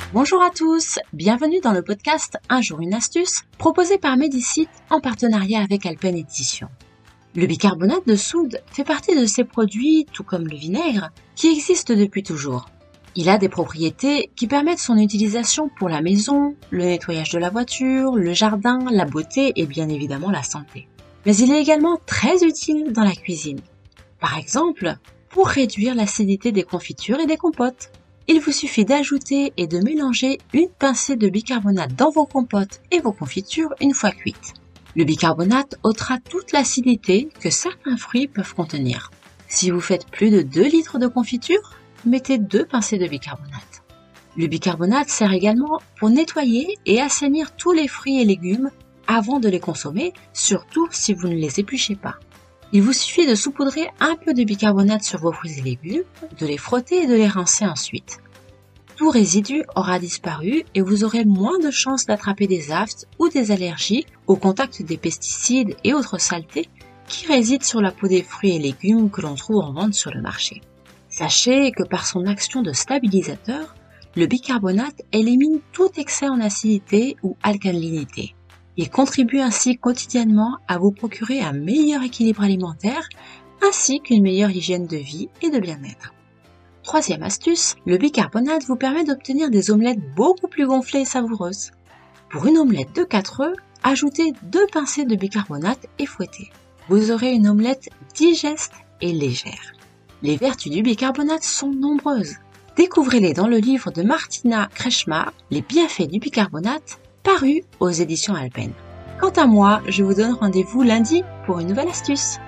Bonjour à tous, bienvenue dans le podcast Un jour une astuce proposé par Medicite en partenariat avec Alpen Édition. Le bicarbonate de soude fait partie de ces produits, tout comme le vinaigre, qui existent depuis toujours. Il a des propriétés qui permettent son utilisation pour la maison, le nettoyage de la voiture, le jardin, la beauté et bien évidemment la santé. Mais il est également très utile dans la cuisine. Par exemple, pour réduire l'acidité des confitures et des compotes. Il vous suffit d'ajouter et de mélanger une pincée de bicarbonate dans vos compotes et vos confitures une fois cuites. Le bicarbonate ôtera toute l'acidité que certains fruits peuvent contenir. Si vous faites plus de 2 litres de confiture, mettez 2 pincées de bicarbonate. Le bicarbonate sert également pour nettoyer et assainir tous les fruits et légumes avant de les consommer, surtout si vous ne les épluchez pas. Il vous suffit de saupoudrer un peu de bicarbonate sur vos fruits et légumes, de les frotter et de les rincer ensuite. Tout résidu aura disparu et vous aurez moins de chances d'attraper des aftes ou des allergies au contact des pesticides et autres saletés qui résident sur la peau des fruits et légumes que l'on trouve en vente sur le marché. Sachez que par son action de stabilisateur, le bicarbonate élimine tout excès en acidité ou alcalinité. Il contribue ainsi quotidiennement à vous procurer un meilleur équilibre alimentaire ainsi qu'une meilleure hygiène de vie et de bien-être. Troisième astuce, le bicarbonate vous permet d'obtenir des omelettes beaucoup plus gonflées et savoureuses. Pour une omelette de 4 œufs, ajoutez 2 pincées de bicarbonate et fouettez. Vous aurez une omelette digeste et légère. Les vertus du bicarbonate sont nombreuses. Découvrez-les dans le livre de Martina Kretschmar, Les bienfaits du bicarbonate, paru aux éditions Alpen. Quant à moi, je vous donne rendez-vous lundi pour une nouvelle astuce.